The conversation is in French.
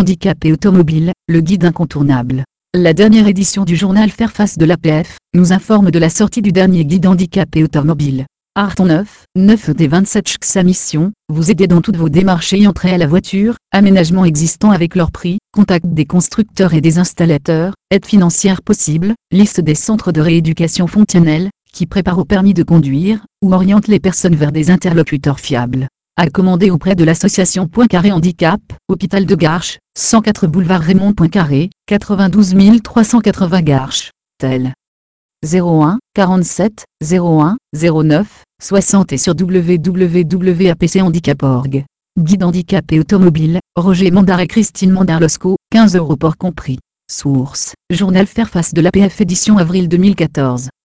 handicapés automobiles, le guide incontournable. La dernière édition du journal Faire-Face de l'APF nous informe de la sortie du dernier guide handicapé automobile. Arton 9 des 27 sa mission, vous aider dans toutes vos démarches ayant trait à la voiture, aménagements existants avec leur prix, contact des constructeurs et des installateurs, aide financière possible, liste des centres de rééducation fonctionnelle, qui préparent au permis de conduire, ou orientent les personnes vers des interlocuteurs fiables. À commander auprès de l'association Poincaré Handicap, Hôpital de Garches, 104 boulevard Raymond Poincaré, 92 380 Garches, tel. 01 47 01 09 60 et sur www.apchandicap.org. Guide handicapé automobile, Roger Mandar et Christine Mandar-Losco, 15 € port compris. Source, journal Faire-Face de l'APF édition avril 2014.